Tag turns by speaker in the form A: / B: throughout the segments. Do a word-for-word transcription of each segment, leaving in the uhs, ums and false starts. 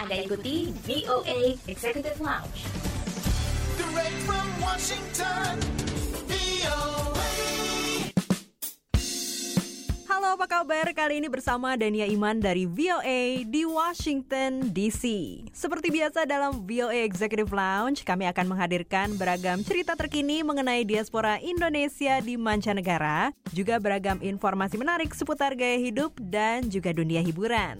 A: Anda ikuti V O A Executive Lounge.
B: Direct from Washington, V O A.
C: Halo, apa kabar? Kali ini bersama Dania Iman dari V O A di Washington D C. Seperti biasa dalam V O A Executive Lounge, kami akan menghadirkan beragam cerita terkini mengenai diaspora Indonesia di mancanegara, juga beragam informasi menarik seputar gaya hidup dan juga dunia hiburan.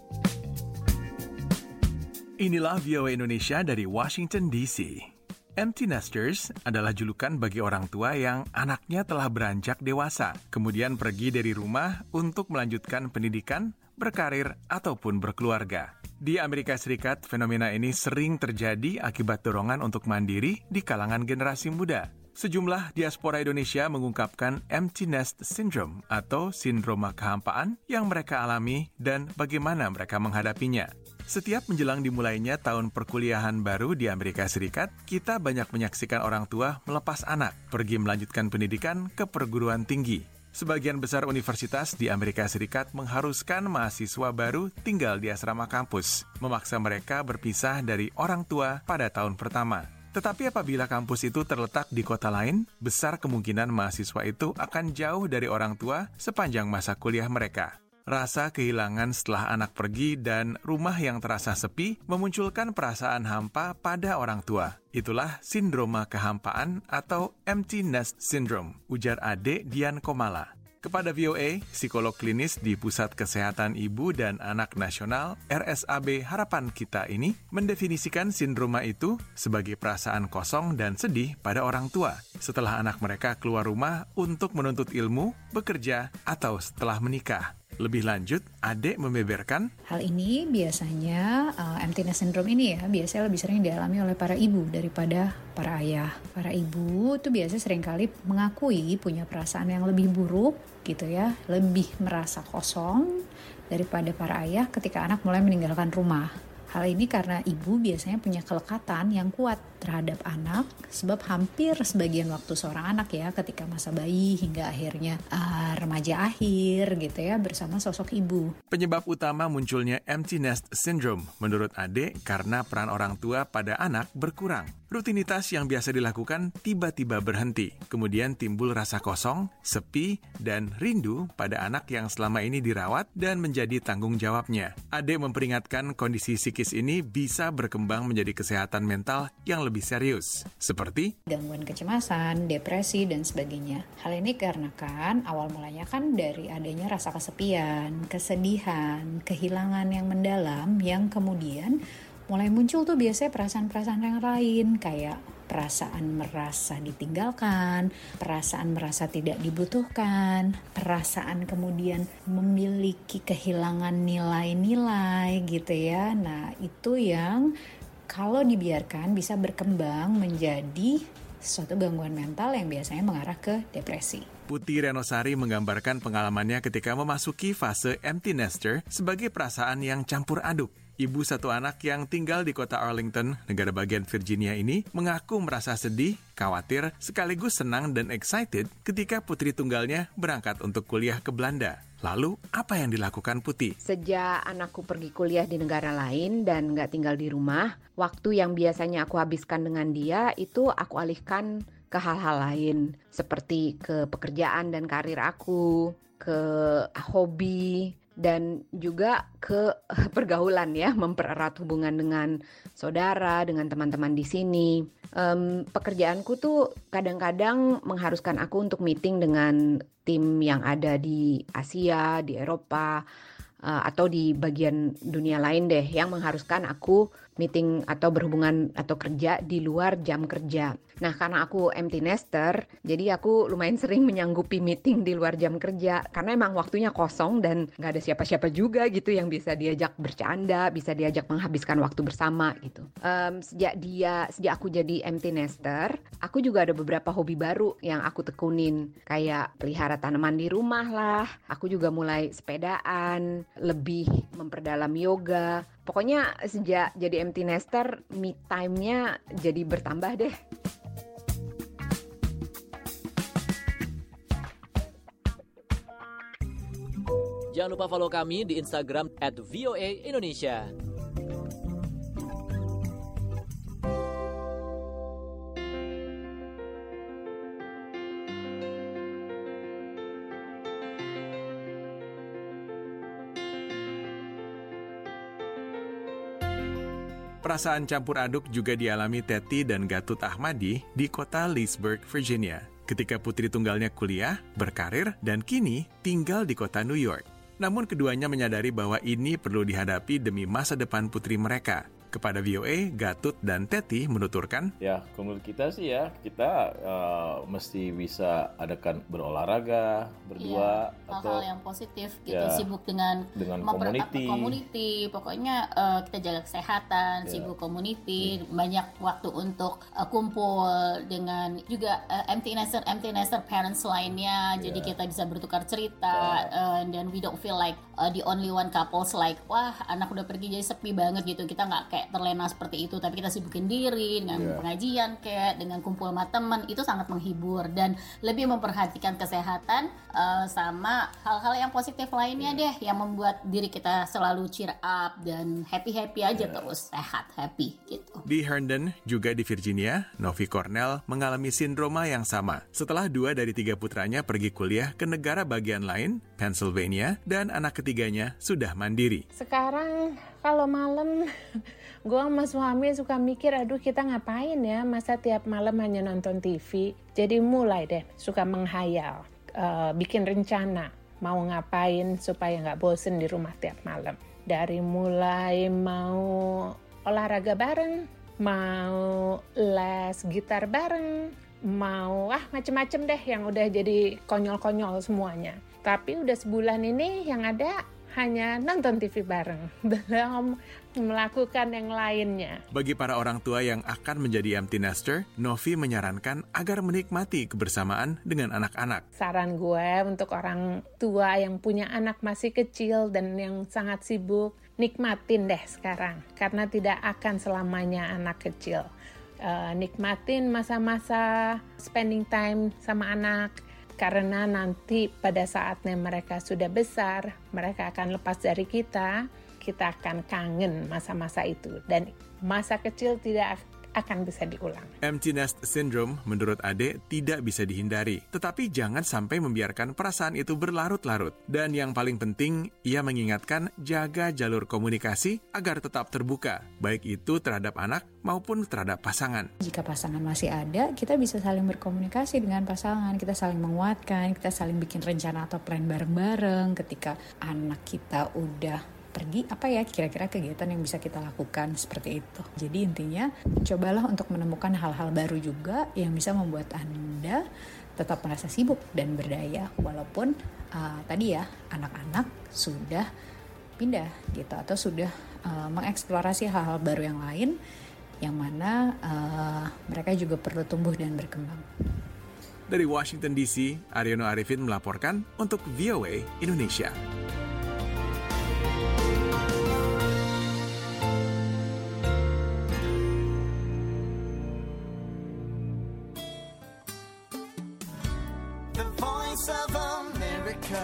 D: Inilah V O A Indonesia dari Washington D C. Empty nesters adalah julukan bagi orang tua yang anaknya telah beranjak dewasa, kemudian pergi dari rumah untuk melanjutkan pendidikan, berkarir, ataupun berkeluarga. Di Amerika Serikat, fenomena ini sering terjadi akibat dorongan untuk mandiri di kalangan generasi muda. Sejumlah diaspora Indonesia mengungkapkan empty nest syndrome atau sindroma kehampaan yang mereka alami dan bagaimana mereka menghadapinya. Setiap menjelang dimulainya tahun perkuliahan baru di Amerika Serikat, kita banyak menyaksikan orang tua melepas anak, pergi melanjutkan pendidikan ke perguruan tinggi. Sebagian besar universitas di Amerika Serikat mengharuskan mahasiswa baru tinggal di asrama kampus, memaksa mereka berpisah dari orang tua pada tahun pertama. Tetapi apabila kampus itu terletak di kota lain, besar kemungkinan mahasiswa itu akan jauh dari orang tua sepanjang masa kuliah mereka. Rasa kehilangan setelah anak pergi dan rumah yang terasa sepi memunculkan perasaan hampa pada orang tua. Itulah sindroma kehampaan atau empty nest syndrome, ujar Ade Dian Komala. Kepada V O A, psikolog klinis di Pusat Kesehatan Ibu dan Anak Nasional R S A B Harapan Kita ini mendefinisikan sindroma itu sebagai perasaan kosong dan sedih pada orang tua setelah anak mereka keluar rumah untuk menuntut ilmu, bekerja, atau setelah menikah. Lebih lanjut, Ade membeberkan,
E: hal ini biasanya uh, empty nest syndrome ini ya biasanya lebih sering dialami oleh para ibu daripada para ayah. Para ibu tuh biasanya seringkali mengakui punya perasaan yang lebih buruk gitu ya, lebih merasa kosong daripada para ayah ketika anak mulai meninggalkan rumah. Hal ini karena ibu biasanya punya kelekatan yang kuat terhadap anak, sebab hampir sebagian waktu seorang anak ya ketika masa bayi hingga akhirnya uh, remaja akhir gitu ya bersama sosok ibu.
D: Penyebab utama munculnya empty nest syndrome menurut Ade karena peran orang tua pada anak berkurang. Rutinitas yang biasa dilakukan tiba-tiba berhenti, kemudian timbul rasa kosong, sepi, dan rindu pada anak yang selama ini dirawat dan menjadi tanggung jawabnya. Ade memperingatkan kondisi psikis ini bisa berkembang menjadi kesehatan mental yang lebih serius, seperti
E: gangguan kecemasan, depresi, dan sebagainya. Hal ini dikarenakan awal mulanya kan dari adanya rasa kesepian, kesedihan, kehilangan yang mendalam yang kemudian mulai muncul tuh biasanya perasaan-perasaan yang lain kayak perasaan merasa ditinggalkan, perasaan merasa tidak dibutuhkan, perasaan kemudian memiliki kehilangan nilai-nilai gitu ya. Nah itu yang kalau dibiarkan bisa berkembang menjadi suatu gangguan mental yang biasanya mengarah ke depresi.
D: Putih Renosari menggambarkan pengalamannya ketika memasuki fase empty nester sebagai perasaan yang campur aduk. Ibu satu anak yang tinggal di kota Arlington, negara bagian Virginia ini, mengaku merasa sedih, khawatir, sekaligus senang dan excited ketika putri tunggalnya berangkat untuk kuliah ke Belanda. Lalu, apa yang dilakukan Putih?
F: Sejak anakku pergi kuliah di negara lain dan nggak tinggal di rumah, waktu yang biasanya aku habiskan dengan dia itu aku alihkan ke hal-hal lain, seperti ke pekerjaan dan karir aku, ke hobi, dan juga ke pergaulan ya, mempererat hubungan dengan saudara, dengan teman-teman di sini. Um, pekerjaanku tuh kadang-kadang mengharuskan aku untuk meeting dengan tim yang ada di Asia, di Eropa, uh, atau di bagian dunia lain deh, yang mengharuskan aku meeting atau berhubungan atau kerja di luar jam kerja. Nah, karena aku empty nester, jadi aku lumayan sering menyanggupi meeting di luar jam kerja karena emang waktunya kosong dan nggak ada siapa-siapa juga gitu yang bisa diajak bercanda, bisa diajak menghabiskan waktu bersama gitu. Um, sejak dia, sejak aku jadi empty nester, aku juga ada beberapa hobi baru yang aku tekunin, kayak pelihara tanaman di rumah lah. Aku juga mulai sepedaan, lebih memperdalam yoga. Pokoknya sejak jadi empty nester, me time-nya jadi bertambah deh.
G: Jangan lupa follow kami di Instagram at V O A Indonesia.
D: Perasaan campur aduk juga dialami Teti dan Gatut Ahmadi di kota Leesburg, Virginia. Ketika putri tunggalnya kuliah, berkarir, dan kini tinggal di kota New York. Namun keduanya menyadari bahwa ini perlu dihadapi demi masa depan putri mereka. Kepada V O A, Gatut dan Teti menuturkan,
G: ya, menurut kita sih ya, kita uh, mesti bisa adakan berolahraga berdua,
H: iya,
G: atau
H: hal-hal yang positif gitu,
G: ya,
H: sibuk dengan,
G: dengan
H: memper-
G: community.
H: community, pokoknya uh, kita jaga kesehatan,
G: Ya.
H: sibuk community, hmm. banyak waktu untuk uh, kumpul dengan juga uh, empty nester, empty nester parents lainnya,
G: Ya.
H: jadi kita bisa bertukar cerita,
G: Ya.
H: uh, dan we don't feel like uh, the only one couples like, wah anak udah pergi jadi sepi banget gitu, kita nggak kayak terlena seperti itu, tapi kita sibukin diri dengan
G: Yeah.
H: pengajian kayak dengan kumpul sama teman, itu sangat menghibur dan lebih memperhatikan kesehatan uh, sama hal-hal yang positif lainnya
G: Yeah.
H: deh, yang membuat diri kita selalu cheer up dan happy-happy aja
G: Yeah.
H: terus, sehat, happy gitu.
D: Di Herndon, juga di Virginia, Novi Cornell mengalami sindroma yang sama. Setelah dua dari tiga putranya pergi kuliah ke negara bagian lain, Pennsylvania, dan anak ketiganya sudah mandiri.
I: Sekarang kalau malam, gue sama suami suka mikir, aduh kita ngapain ya, masa tiap malam hanya nonton T V. Jadi mulai deh suka menghayal, uh, bikin rencana, mau ngapain supaya nggak bosen di rumah tiap malam. Dari mulai mau olahraga bareng, mau les gitar bareng, mau ah macem-macem deh yang udah jadi konyol-konyol semuanya. Tapi udah sebulan ini yang ada hanya nonton T V bareng, belum melakukan yang lainnya.
D: Bagi para orang tua yang akan menjadi empty nester, Novi menyarankan agar menikmati kebersamaan dengan anak-anak.
I: Saran gue untuk orang tua yang punya anak masih kecil dan yang sangat sibuk, nikmatin deh sekarang, karena tidak akan selamanya anak kecil. Uh, nikmatin masa-masa spending time sama anak, karena nanti pada saatnya mereka sudah besar, mereka akan lepas dari kita, kita akan kangen masa-masa itu. Dan masa kecil tidak akan bisa diulang.
D: Empty nest syndrome menurut Ade tidak bisa dihindari, tetapi jangan sampai membiarkan perasaan itu berlarut-larut. Dan yang paling penting, ia mengingatkan jaga jalur komunikasi agar tetap terbuka, baik itu terhadap anak maupun terhadap pasangan.
E: Jika pasangan masih ada, kita bisa saling berkomunikasi dengan pasangan, kita saling menguatkan, kita saling bikin rencana atau plan bareng-bareng. Ketika anak kita udah pergi, apa ya kira-kira kegiatan yang bisa kita lakukan seperti itu. Jadi intinya cobalah untuk menemukan hal-hal baru juga yang bisa membuat Anda tetap merasa sibuk dan berdaya walaupun uh, tadi ya anak-anak sudah pindah gitu atau sudah uh, mengeksplorasi hal-hal baru yang lain yang mana uh, mereka juga perlu tumbuh dan berkembang.
D: Dari Washington D C, Aryono Arifin melaporkan untuk V O A Indonesia.
B: The Voice of America.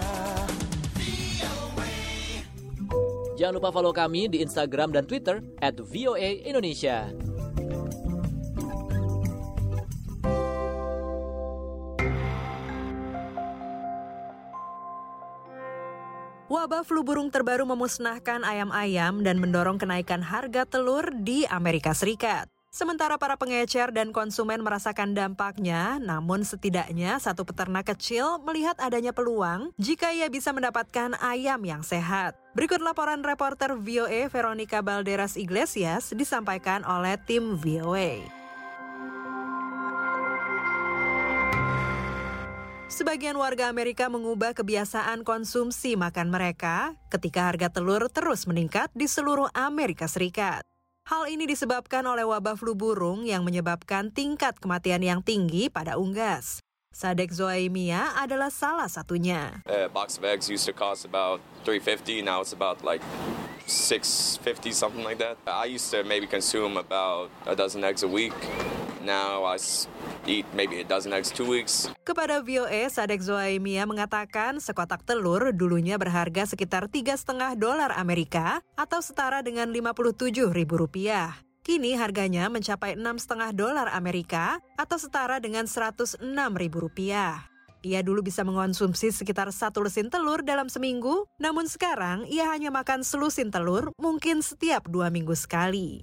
J: Jangan lupa follow kami di Instagram dan Twitter at V O A Indonesia.
C: Wabah flu burung terbaru memusnahkan ayam-ayam dan mendorong kenaikan harga telur di Amerika Serikat. Sementara para pengecer dan konsumen merasakan dampaknya, namun setidaknya satu peternak kecil melihat adanya peluang jika ia bisa mendapatkan ayam yang sehat. Berikut laporan reporter V O A Veronica Balderas Iglesias disampaikan oleh tim V O A. Sebagian warga Amerika mengubah kebiasaan konsumsi makan mereka ketika harga telur terus meningkat di seluruh Amerika Serikat. Hal ini disebabkan oleh wabah flu burung yang menyebabkan tingkat kematian yang tinggi pada unggas. Sadek Zoaimia adalah salah satunya.
K: A box of eggs used to cost about three fifty, now it's about like six fifty, something like that. I used to maybe consume about a dozen eggs a week. Now I eat maybe a dozen eggs two weeks.
C: Kepada V O A, Sadek Zoaimia mengatakan sekotak telur dulunya berharga sekitar tiga koma lima dolar Amerika atau setara dengan lima puluh tujuh ribu rupiah. Kini harganya mencapai enam koma lima dolar Amerika atau setara dengan seratus enam ribu rupiah. Ia dulu bisa mengonsumsi sekitar satu lusin telur dalam seminggu, namun sekarang ia hanya makan selusin telur mungkin setiap dua minggu sekali.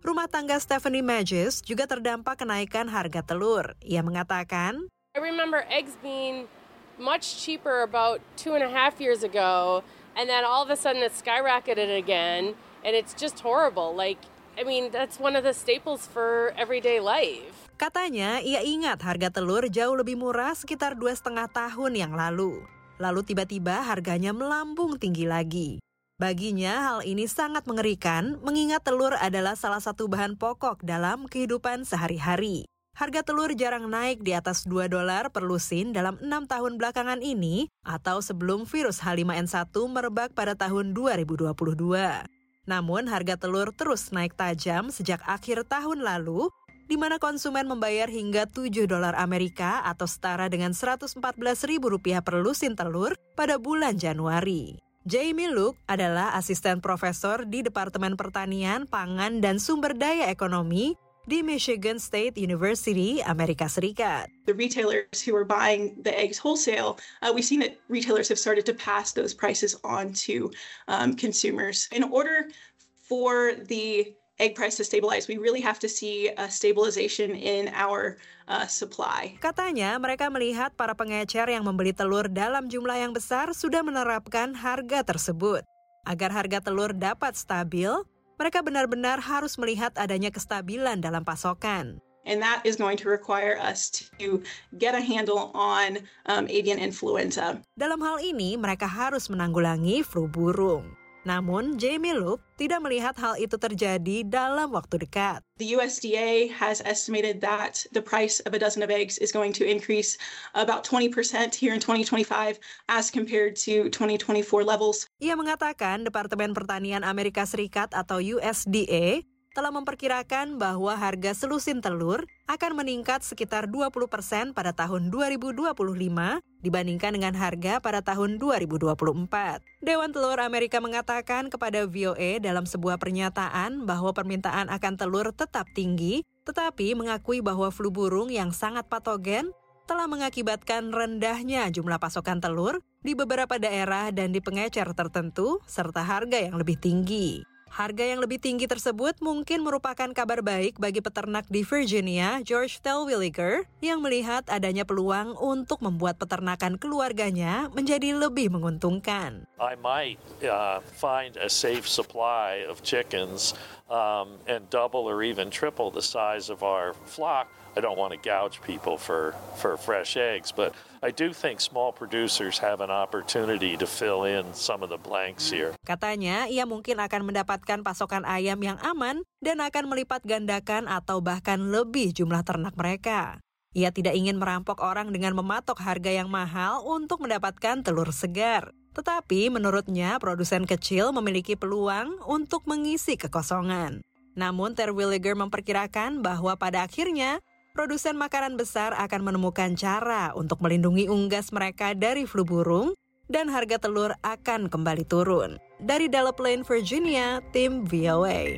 C: Rumah tangga Stephanie Magis juga terdampak kenaikan harga telur. Ia mengatakan,
L: I remember eggs being much cheaper about two and a half years ago, and then all of a sudden it skyrocketed again, and it's just horrible. Like, I mean, that's one of the staples for everyday life.
C: Katanya, ia ingat harga telur jauh lebih murah sekitar dua setengah tahun yang lalu. Lalu tiba-tiba harganya melambung tinggi lagi. Baginya hal ini sangat mengerikan mengingat telur adalah salah satu bahan pokok dalam kehidupan sehari-hari. Harga telur jarang naik di atas dua dolar per lusin dalam enam tahun belakangan ini atau sebelum virus H lima N satu merebak pada tahun dua ribu dua puluh dua. Namun harga telur terus naik tajam sejak akhir tahun lalu, di mana konsumen membayar hingga tujuh dolar Amerika atau setara dengan seratus empat belas ribu rupiah per lusin telur pada bulan Januari. Jamie Luke adalah asisten profesor di Departemen Pertanian, Pangan, dan Sumber Daya Ekonomi di Michigan State University, Amerika Serikat.
M: The retailers who are buying the eggs wholesale, uh, we've seen that retailers have started to pass those prices on to um, consumers. In order for the egg price to stabilize, we really have to see a stabilization in our uh, supply.
C: Katanya mereka melihat para pengecer yang membeli telur dalam jumlah yang besar sudah menerapkan harga tersebut. Agar harga telur dapat stabil, mereka benar-benar harus melihat adanya kestabilan dalam pasokan.
M: And that is going to require us to get a handle on um, avian influenza.
C: Dalam hal ini, mereka harus menanggulangi flu burung. Namun, Jamie Luke tidak melihat hal itu terjadi dalam waktu dekat.
M: The U S D A has estimated that the price of a dozen of eggs is going to increase about twenty percent here in twenty twenty-five as compared to twenty twenty-four levels.
C: Ia mengatakan Departemen Pertanian Amerika Serikat atau U S D A telah memperkirakan bahwa harga selusin telur akan meningkat sekitar dua puluh persen pada tahun dua ribu dua puluh lima dibandingkan dengan harga pada tahun dua ribu dua puluh empat. Dewan Telur Amerika mengatakan kepada V O A dalam sebuah pernyataan bahwa permintaan akan telur tetap tinggi, tetapi mengakui bahwa flu burung yang sangat patogen telah mengakibatkan rendahnya jumlah pasokan telur di beberapa daerah dan di pengecer tertentu, serta harga yang lebih tinggi. Harga yang lebih tinggi tersebut mungkin merupakan kabar baik bagi peternak di Virginia, George Terwilliger, yang melihat adanya peluang untuk membuat peternakan keluarganya menjadi lebih menguntungkan.
N: I might uh, find a safe supply of chickens um, and double or even triple the size of our flock. I don't want to gouge people for, for fresh eggs, but I do think small producers have an opportunity to fill in some of the blanks here.
C: Katanya, ia mungkin akan mendapatkan pasokan ayam yang aman dan akan melipat gandakan atau bahkan lebih jumlah ternak mereka. Ia tidak ingin merampok orang dengan mematok harga yang mahal untuk mendapatkan telur segar. Tetapi menurutnya, produsen kecil memiliki peluang untuk mengisi kekosongan. Namun, Terwilliger memperkirakan bahwa pada akhirnya, produsen makanan besar akan menemukan cara untuk melindungi unggas mereka dari flu burung dan harga telur akan kembali turun. Dari Delaware Plain, Virginia, tim V O A.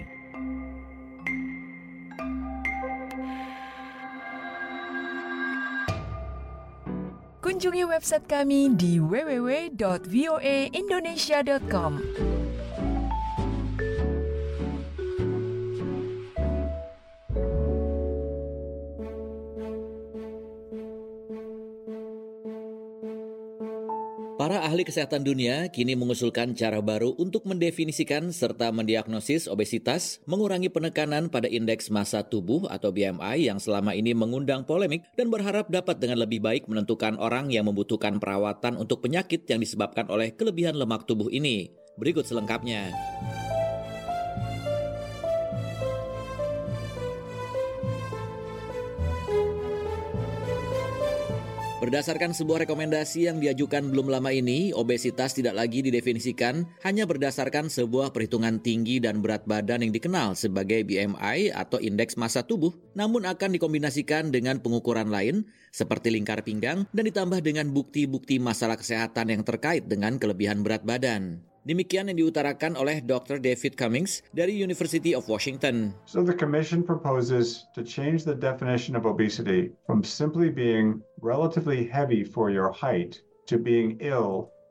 O: Kunjungi website kami di w w w dot v o a indonesia dot com.
J: Para ahli kesehatan dunia kini mengusulkan cara baru untuk mendefinisikan serta mendiagnosis obesitas, mengurangi penekanan pada indeks massa tubuh atau B M I yang selama ini mengundang polemik dan berharap dapat dengan lebih baik menentukan orang yang membutuhkan perawatan untuk penyakit yang disebabkan oleh kelebihan lemak tubuh ini. Berikut selengkapnya. Berdasarkan sebuah rekomendasi yang diajukan belum lama ini, obesitas tidak lagi didefinisikan hanya berdasarkan sebuah perhitungan tinggi dan berat badan yang dikenal sebagai B M I atau indeks massa tubuh, namun akan dikombinasikan dengan pengukuran lain seperti lingkar pinggang dan ditambah dengan bukti-bukti masalah kesehatan yang terkait dengan kelebihan berat badan. Demikian yang diutarakan oleh Doktor David Cummings dari University of Washington.
P: So the commission proposes to change the definition of obesity from simply being relatively heavy for your height to being ill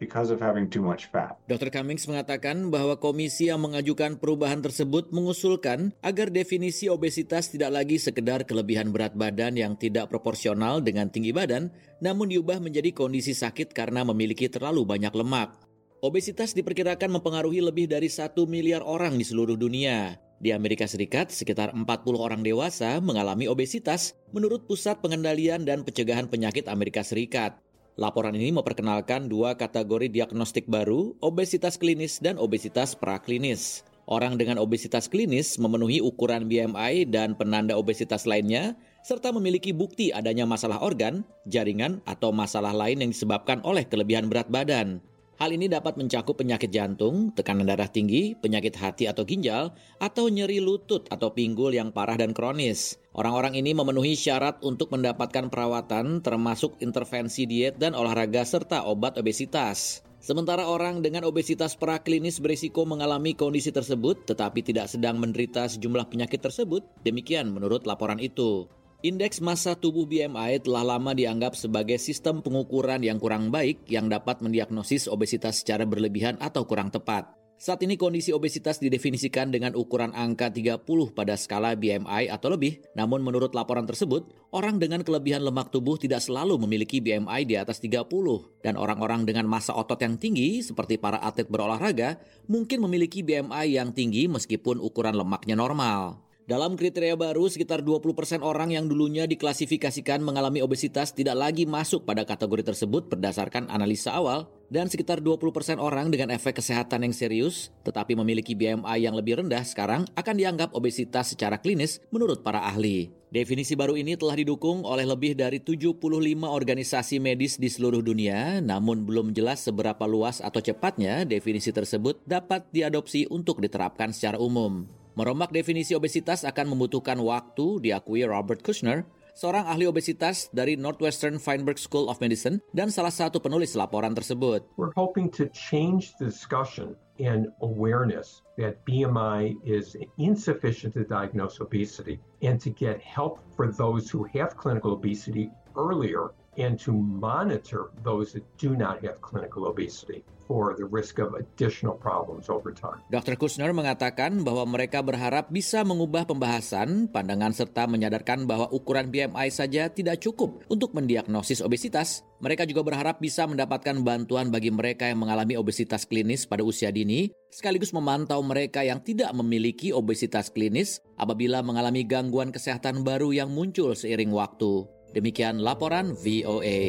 P: because of having too much fat.
J: dokter Cummings mengatakan bahwa komisi yang mengajukan perubahan tersebut mengusulkan agar definisi obesitas tidak lagi sekedar kelebihan berat badan yang tidak proporsional dengan tinggi badan, namun diubah menjadi kondisi sakit karena memiliki terlalu banyak lemak. Obesitas diperkirakan mempengaruhi lebih dari satu miliar orang di seluruh dunia. Di Amerika Serikat, sekitar empat puluh orang dewasa mengalami obesitas menurut Pusat Pengendalian dan Pencegahan Penyakit Amerika Serikat. Laporan ini memperkenalkan dua kategori diagnostik baru, obesitas klinis dan obesitas praklinis. Orang dengan obesitas klinis memenuhi ukuran B M I dan penanda obesitas lainnya, serta memiliki bukti adanya masalah organ, jaringan, atau masalah lain yang disebabkan oleh kelebihan berat badan. Hal ini dapat mencakup penyakit jantung, tekanan darah tinggi, penyakit hati atau ginjal, atau nyeri lutut atau pinggul yang parah dan kronis. Orang-orang ini memenuhi syarat untuk mendapatkan perawatan termasuk intervensi diet dan olahraga serta obat obesitas. Sementara orang dengan obesitas praklinis berisiko mengalami kondisi tersebut tetapi tidak sedang menderita sejumlah penyakit tersebut, demikian menurut laporan itu. Indeks massa tubuh B M I telah lama dianggap sebagai sistem pengukuran yang kurang baik yang dapat mendiagnosis obesitas secara berlebihan atau kurang tepat. Saat ini kondisi obesitas didefinisikan dengan ukuran angka tiga puluh pada skala B M I atau lebih, namun menurut laporan tersebut, orang dengan kelebihan lemak tubuh tidak selalu memiliki B M I di atas tiga puluh, dan orang-orang dengan massa otot yang tinggi seperti para atlet berolahraga mungkin memiliki B M I yang tinggi meskipun ukuran lemaknya normal. Dalam kriteria baru, sekitar dua puluh persen orang yang dulunya diklasifikasikan mengalami obesitas tidak lagi masuk pada kategori tersebut berdasarkan analisa awal, dan sekitar dua puluh persen orang dengan efek kesehatan yang serius tetapi memiliki B M I yang lebih rendah sekarang akan dianggap obesitas secara klinis menurut para ahli. Definisi baru ini telah didukung oleh lebih dari tujuh puluh lima organisasi medis di seluruh dunia, namun belum jelas seberapa luas atau cepatnya definisi tersebut dapat diadopsi untuk diterapkan secara umum. Merombak definisi obesitas akan membutuhkan waktu, diakui Robert Kushner, seorang ahli obesitas dari Northwestern Feinberg School of Medicine dan salah satu penulis laporan tersebut.
Q: We're hoping to change the discussion and awareness that B M I is insufficient to diagnose obesity and to get help for those who have clinical obesity earlier and to monitor those that do not have clinical obesity for the risk of additional problems over time.
J: dokter Kushner mengatakan bahwa mereka berharap bisa mengubah pembahasan, pandangan serta menyadarkan bahwa ukuran B M I saja tidak cukup untuk mendiagnosis obesitas. Mereka juga berharap bisa mendapatkan bantuan bagi mereka yang mengalami obesitas klinis pada usia dini, sekaligus memantau mereka yang tidak memiliki obesitas klinis apabila mengalami gangguan kesehatan baru yang muncul seiring waktu. Demikian laporan V O A.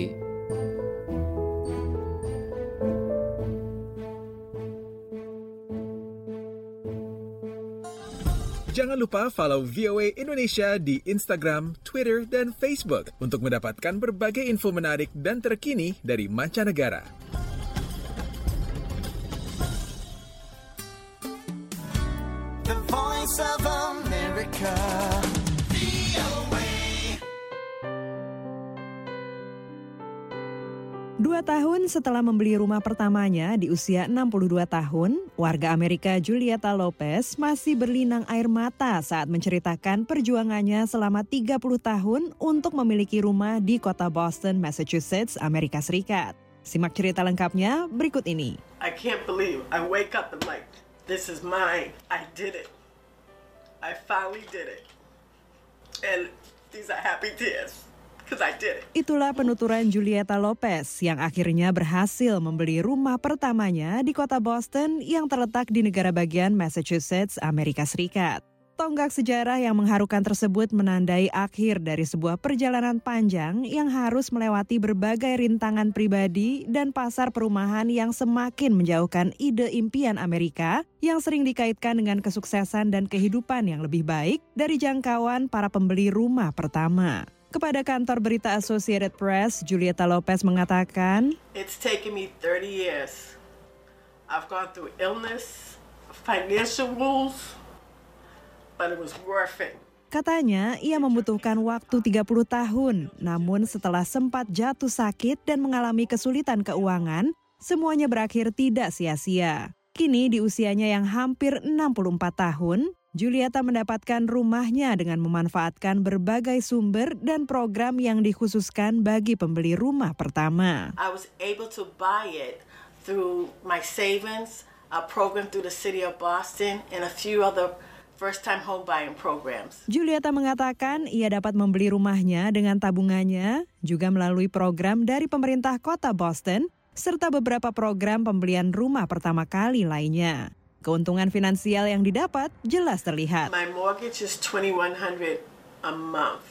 D: Jangan lupa follow V O A Indonesia di Instagram, Twitter, dan Facebook untuk mendapatkan berbagai info menarik dan terkini dari mancanegara.
B: The Voice of America.
C: Dua tahun setelah membeli rumah pertamanya di usia enam puluh dua tahun, warga Amerika Julieta Lopez masih berlinang air mata saat menceritakan perjuangannya selama tiga puluh tahun untuk memiliki rumah di kota Boston, Massachusetts, Amerika Serikat. Simak cerita lengkapnya berikut ini.
R: I can't believe I wake up and like, this is mine. I did it. I finally did it. And these are happy tears.
C: Itulah penuturan Julieta Lopez yang akhirnya berhasil membeli rumah pertamanya di kota Boston yang terletak di negara bagian Massachusetts, Amerika Serikat. Tonggak sejarah yang mengharukan tersebut menandai akhir dari sebuah perjalanan panjang yang harus melewati berbagai rintangan pribadi dan pasar perumahan yang semakin menjauhkan ide impian Amerika yang sering dikaitkan dengan kesuksesan dan kehidupan yang lebih baik dari jangkauan para pembeli rumah pertama. Kepada kantor berita Associated Press, Julieta Lopez mengatakan,
R: It's taken me thirty years. I've gone through illness, financial woes, but it was worth it.
C: Katanya, ia membutuhkan waktu tiga puluh tahun, namun setelah sempat jatuh sakit dan mengalami kesulitan keuangan, semuanya berakhir tidak sia-sia. Kini di usianya yang hampir enam puluh empat tahun, Julieta mendapatkan rumahnya dengan memanfaatkan berbagai sumber dan program yang dikhususkan bagi pembeli rumah pertama.
R: I was able to buy it through my savings, a program through the city of Boston, and a few other first-time home buying programs.
C: Julieta mengatakan ia dapat membeli rumahnya dengan tabungannya, juga melalui program dari pemerintah kota Boston, serta beberapa program pembelian rumah pertama kali lainnya. Keuntungan finansial yang didapat jelas terlihat.
R: My mortgage is twenty-one hundred a month.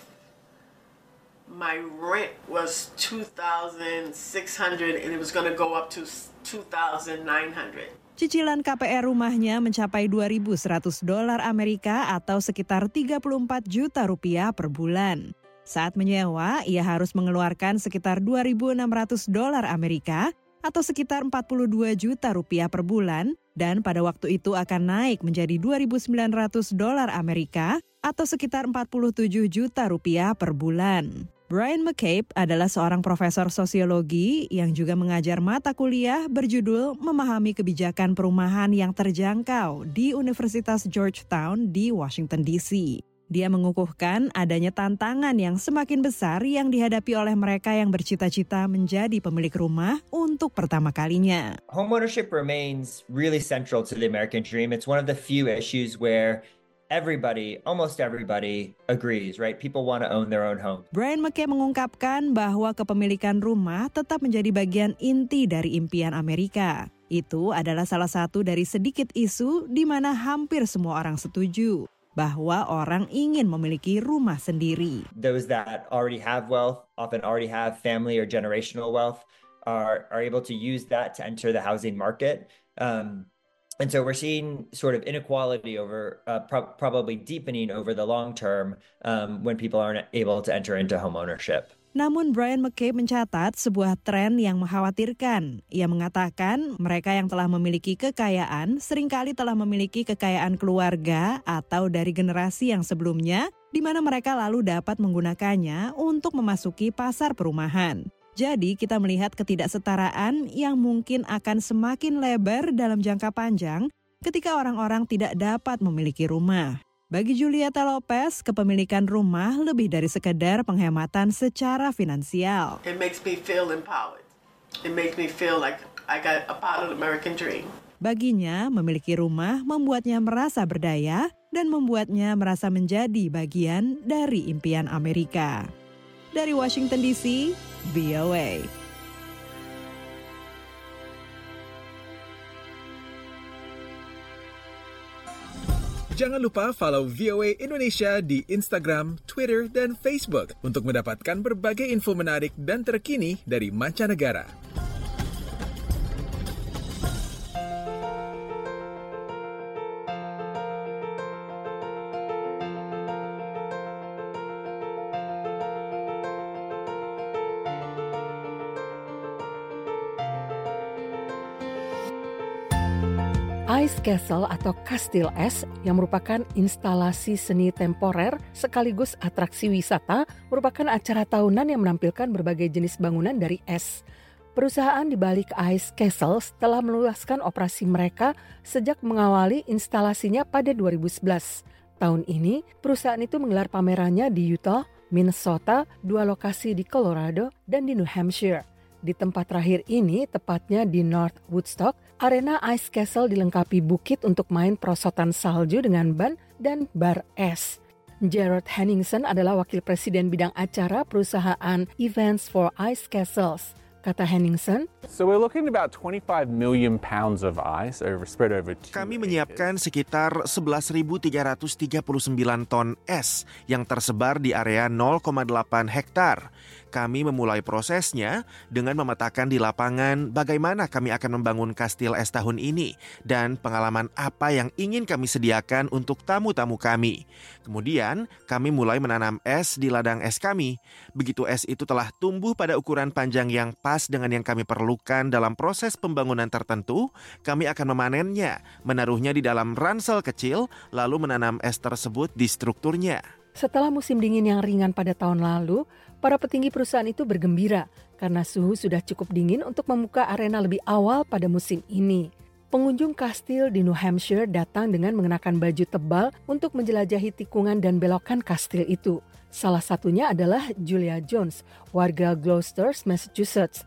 R: My rent was two thousand six hundred and it was going to go up to two thousand nine hundred.
C: Cicilan K P R rumahnya mencapai dua ribu seratus dolar Amerika atau sekitar tiga puluh empat juta rupiah per bulan. Saat menyewa, ia harus mengeluarkan sekitar dua ribu enam ratus dolar Amerika atau sekitar empat puluh dua juta rupiah per bulan, dan pada waktu itu akan naik menjadi dua ribu sembilan ratus dolar Amerika atau sekitar empat puluh tujuh juta rupiah per bulan. Brian McCabe adalah seorang profesor sosiologi yang juga mengajar mata kuliah berjudul Memahami Kebijakan Perumahan yang Terjangkau di Universitas Georgetown di Washington D C. Dia mengukuhkan adanya tantangan yang semakin besar yang dihadapi oleh mereka yang bercita-cita menjadi pemilik rumah untuk pertama kalinya.
S: Homeownership remains really central to the American dream. It's one of the few issues where everybody, almost everybody agrees, right? People want to own their own home.
C: Brian McCabe mengungkapkan bahwa kepemilikan rumah tetap menjadi bagian inti dari impian Amerika. Itu adalah salah satu dari sedikit isu di mana hampir semua orang setuju bahwa orang ingin memiliki rumah sendiri.
S: Those that already have wealth, often already have family or generational wealth, are, are able to use that to enter the housing market. Um, And so we're seeing sort of inequality over uh, pro- probably deepening over the long term um, when people aren't able to enter into home ownership.
C: Namun Brian McCabe mencatat sebuah tren yang mengkhawatirkan. Ia mengatakan mereka yang telah memiliki kekayaan seringkali telah memiliki kekayaan keluarga atau dari generasi yang sebelumnya, di mana mereka lalu dapat menggunakannya untuk memasuki pasar perumahan. Jadi kita melihat ketidaksetaraan yang mungkin akan semakin lebar dalam jangka panjang ketika orang-orang tidak dapat memiliki rumah. Bagi Julieta Lopez, kepemilikan rumah lebih dari sekedar penghematan secara finansial.
R: It makes me feel empowered. It makes me feel like I got a part of the American dream.
C: Baginya, memiliki rumah membuatnya merasa berdaya dan membuatnya merasa menjadi bagian dari impian Amerika. Dari Washington D C, V O A.
D: Jangan lupa follow V O A Indonesia di Instagram, Twitter, dan Facebook untuk mendapatkan berbagai info menarik dan terkini dari mancanegara.
T: Ice Castle atau Kastil Es yang merupakan instalasi seni temporer sekaligus atraksi wisata merupakan acara tahunan yang menampilkan berbagai jenis bangunan dari es. Perusahaan di balik Ice Castle telah meluaskan operasi mereka sejak mengawali instalasinya pada dua ribu sebelas. Tahun ini, perusahaan itu menggelar pamerannya di Utah, Minnesota, dua lokasi di Colorado, dan di New Hampshire. Di tempat terakhir ini, tepatnya di North Woodstock, arena Ice Castle dilengkapi bukit untuk main perosotan salju dengan ban dan bar es. Jared Henningsen adalah wakil presiden bidang acara perusahaan Events for Ice Castles. Kata Henningsen,
U: So we're looking at about twenty-five million pounds of ice over spread over two
V: Kami menyiapkan sekitar sebelas ribu tiga ratus tiga puluh sembilan ton es yang tersebar di area nol koma delapan hektar. Kami memulai prosesnya dengan memetakan di lapangan bagaimana kami akan membangun kastil es tahun ini dan pengalaman apa yang ingin kami sediakan untuk tamu-tamu kami. Kemudian kami mulai menanam es di ladang es kami. Begitu es itu telah tumbuh pada ukuran panjang yang pas dengan yang kami perlukan dalam proses pembangunan tertentu, kami akan memanennya, menaruhnya di dalam ransel kecil, lalu menanam es tersebut di strukturnya.
T: Setelah musim dingin yang ringan pada tahun lalu, para petinggi perusahaan itu bergembira karena suhu sudah cukup dingin untuk membuka arena lebih awal pada musim ini. Pengunjung kastil di New Hampshire datang dengan mengenakan baju tebal untuk menjelajahi tikungan dan belokan kastil itu. Salah satunya adalah Julia Jones, warga Gloucester, Massachusetts.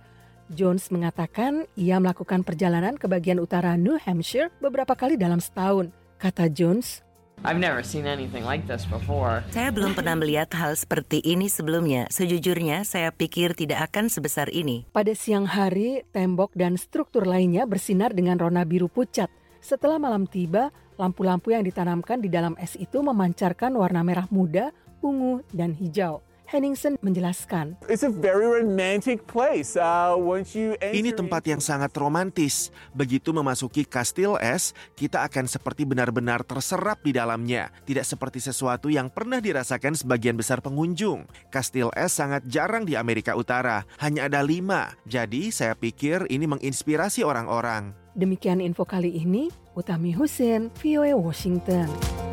T: Jones mengatakan ia melakukan perjalanan ke bagian utara New Hampshire beberapa kali dalam setahun. Kata Jones,
A: I've never seen anything like this before.
F: Saya belum pernah melihat hal seperti ini sebelumnya. Sejujurnya, saya pikir tidak akan sebesar ini.
T: Pada siang hari, tembok dan struktur lainnya bersinar dengan warna biru pucat. Setelah malam tiba, lampu-lampu yang ditanamkan di dalam es itu memancarkan warna merah muda, ungu, dan hijau. Henningsen menjelaskan,
U: It's a very romantic place. Uh, once you enter...
V: Ini tempat yang sangat romantis. Begitu memasuki kastil es, kita akan seperti benar-benar terserap di dalamnya. Tidak seperti sesuatu yang pernah dirasakan sebagian besar pengunjung. Kastil es sangat jarang di Amerika Utara. Hanya ada lima. Jadi saya pikir ini menginspirasi orang-orang.
T: Demikian info kali ini, Utami Husin, V O A Washington.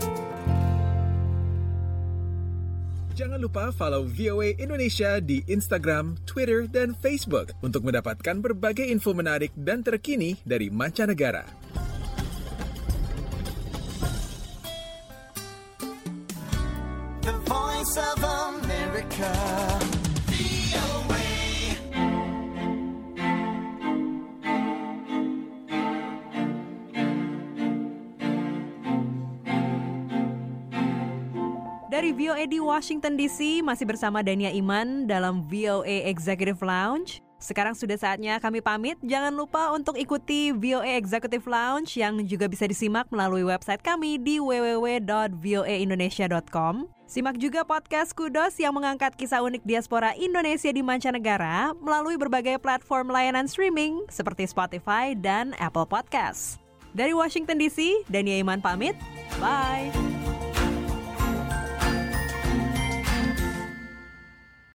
D: Jangan lupa follow V O A Indonesia di Instagram, Twitter, dan Facebook untuk mendapatkan berbagai info menarik dan terkini dari mancanegara.
B: The Voice of America.
C: Dari V O A di Washington D C, masih bersama Dania Iman dalam V O A Executive Lounge. Sekarang sudah saatnya kami pamit. Jangan lupa untuk ikuti V O A Executive Lounge yang juga bisa disimak melalui website kami di w w w dot v o a indonesia dot com. Simak juga podcast Kudos yang mengangkat kisah unik diaspora Indonesia di mancanegara melalui berbagai platform layanan streaming seperti Spotify dan Apple Podcasts. Dari Washington D C, Dania Iman pamit. Bye!